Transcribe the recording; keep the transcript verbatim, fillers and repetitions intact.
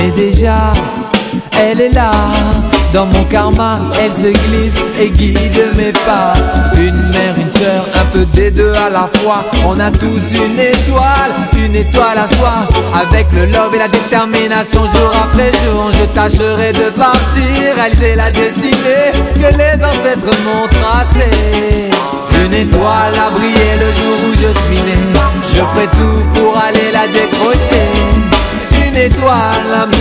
Et déjà, elle est là, dans mon karma, elle se glisse et guide mes pas. Une mère, une sœur, un peu des deux à la fois. On a tous une étoile, une étoile à soi. Avec le love et la détermination, jour après jour, je tâcherai de partir, réaliser la destinée que les ancêtres m'ont tracée. Une étoile a brillé le jour où je suis né. Je ferai tout pour aller la décrocher. Une étoile a